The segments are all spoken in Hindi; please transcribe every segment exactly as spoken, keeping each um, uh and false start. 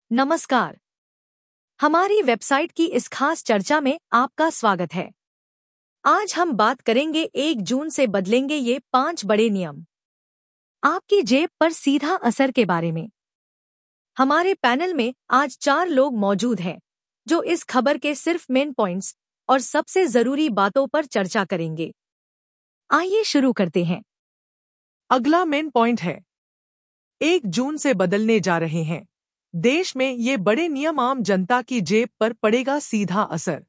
नमस्कार। हमारी वेबसाइट की इस खास चर्चा में आपका स्वागत है। आज हम बात करेंगे एक जून से बदलेंगे ये पांच बड़े नियम, आपकी जेब पर सीधा असर के बारे में। हमारे पैनल में आज चार लोग मौजूद हैं जो इस खबर के सिर्फ मेन पॉइंट्स और सबसे जरूरी बातों पर चर्चा करेंगे। आइए शुरू करते हैं। अगला मेन पॉइंट है, एक जून से बदलने जा रहे हैं देश में ये बड़े नियम, आम जनता की जेब पर पड़ेगा सीधा असर।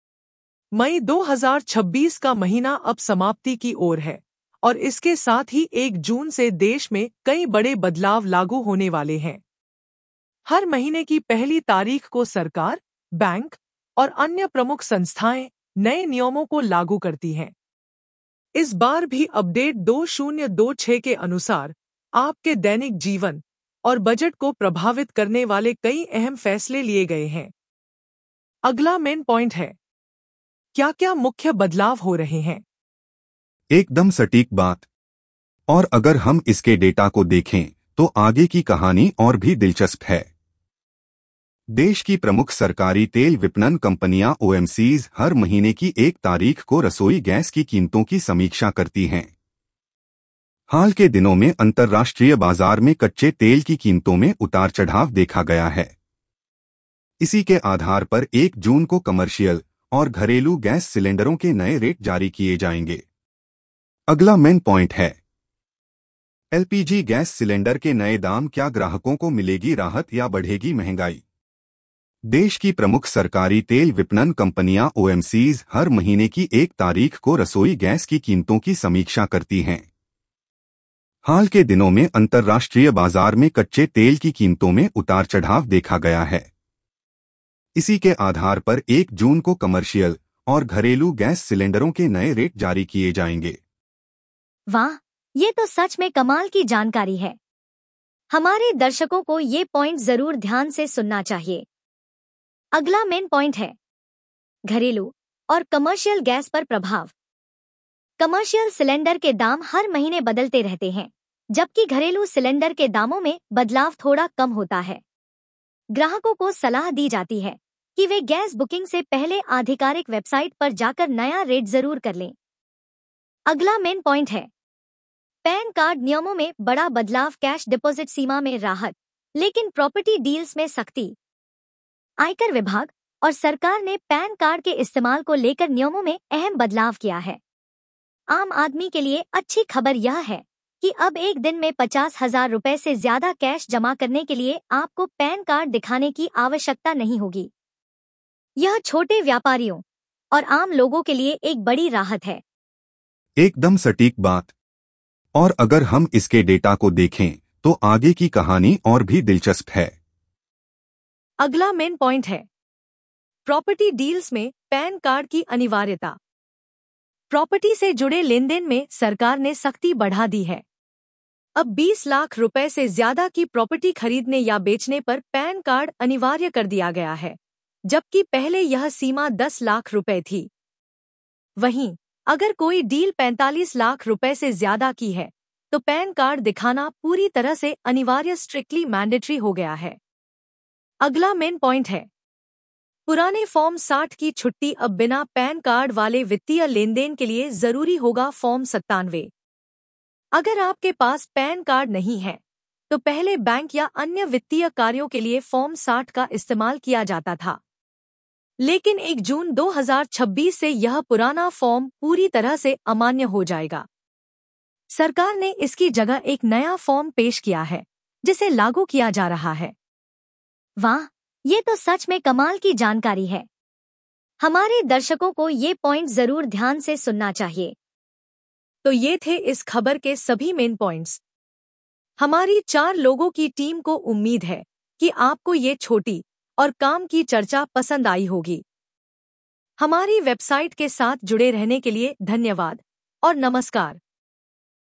मई दो हज़ार छब्बीस का महीना अब समाप्ति की ओर है और इसके साथ ही एक जून से देश में कई बड़े बदलाव लागू होने वाले हैं। हर महीने की पहली तारीख को सरकार, बैंक और अन्य प्रमुख संस्थाएं नए नियमों को लागू करती हैं। इस बार भी अपडेट दो हज़ार छब्बीस के अनुसार आपके दैनिक जीवन और बजट को प्रभावित करने वाले कई अहम फैसले लिए गए हैं। अगला मेन पॉइंट है, क्या क्या मुख्य बदलाव हो रहे हैं। एकदम सटीक बात। और अगर हम इसके डेटा को देखें तो आगे की कहानी और भी दिलचस्प है। देश की प्रमुख सरकारी तेल विपणन कंपनियां ओ एम सीज़ हर महीने की एक तारीख को रसोई गैस की कीमतों की समीक्षा करती हैं। हाल के दिनों में अंतर्राष्ट्रीय बाजार में कच्चे तेल की कीमतों में उतार चढ़ाव देखा गया है। इसी के आधार पर एक जून को कमर्शियल और घरेलू गैस सिलेंडरों के नए रेट जारी किए जाएंगे। अगला मेन पॉइंट है, L P G gas cylinder के नए दाम, क्या ग्राहकों को मिलेगी राहत या बढ़ेगी महंगाई। देश की प्रमुख सरकारी तेल विपणन कंपनियां ओ एम सीज़ हर महीने की एक तारीख को रसोई गैस की कीमतों की समीक्षा करती हैं। हाल के दिनों में अंतर्राष्ट्रीय बाजार में कच्चे तेल की कीमतों में उतार चढ़ाव देखा गया है। इसी के आधार पर एक जून को कमर्शियल और घरेलू गैस सिलेंडरों के नए रेट जारी किए जाएंगे। वाह, ये तो सच में कमाल की जानकारी है। हमारे दर्शकों को ये पॉइंट जरूर ध्यान से सुनना चाहिए। अगला मेन पॉइंट है, घरेलू और कमर्शियल गैस पर प्रभाव। कमर्शियल सिलेंडर के दाम हर महीने बदलते रहते हैं, जबकि घरेलू सिलेंडर के दामों में बदलाव थोड़ा कम होता है। ग्राहकों को सलाह दी जाती है कि वे गैस बुकिंग से पहले आधिकारिक वेबसाइट पर जाकर नया रेट जरूर कर लें। अगला मेन पॉइंट है, पैन कार्ड नियमों में बड़ा बदलाव, कैश डिपॉजिट सीमा में राहत, लेकिन प्रॉपर्टी डील्स में सख्ती। आयकर विभाग और सरकार ने पैन कार्ड के इस्तेमाल को लेकर नियमों में अहम बदलाव किया है। आम आदमी के लिए अच्छी खबर यह है कि अब एक दिन में पचास हजार रुपए से ज्यादा कैश जमा करने के लिए आपको पैन कार्ड दिखाने की आवश्यकता नहीं होगी। यह छोटे व्यापारियों और आम लोगों के लिए एक बड़ी राहत है। एकदम सटीक बात। और अगर हम इसके डेटा को देखें तो आगे की कहानी और भी दिलचस्प है। अगला मेन पॉइंट है, प्रॉपर्टी डील्स में पैन कार्ड की अनिवार्यता। प्रॉपर्टी से जुड़े लेनदेन में सरकार ने सख्ती बढ़ा दी है। अब बीस लाख रुपए से ज्यादा की प्रॉपर्टी खरीदने या बेचने पर पैन कार्ड अनिवार्य कर दिया गया है, जबकि पहले यह सीमा दस लाख रुपए थी। वहीं अगर कोई डील पैंतालीस लाख रुपए से ज्यादा की है तो पैन कार्ड दिखाना पूरी तरह से अनिवार्य, स्ट्रिक्टली मैंडेटरी हो गया है। अगला मेन पॉइंट है, पुराने फॉर्म साठ की छुट्टी। अब बिना पैन कार्ड वाले वित्तीय लेनदेन के लिए जरूरी होगा फॉर्म सत्तानवे। अगर आपके पास पैन कार्ड नहीं है तो पहले बैंक या अन्य वित्तीय कार्यों के लिए फॉर्म साठ का इस्तेमाल किया जाता था, लेकिन एक जून दो हज़ार छब्बीस से यह पुराना फॉर्म पूरी तरह से अमान्य हो जाएगा। सरकार ने इसकी जगह एक नया फॉर्म पेश किया है जिसे लागू किया जा रहा है। वाह, ये तो सच में कमाल की जानकारी है। हमारे दर्शकों को ये पॉइंट जरूर ध्यान से सुनना चाहिए। तो ये थे इस खबर के सभी मेन पॉइंट्स। हमारी चार लोगों की टीम को उम्मीद है कि आपको ये छोटी और काम की चर्चा पसंद आई होगी। हमारी वेबसाइट के साथ जुड़े रहने के लिए धन्यवाद और नमस्कार।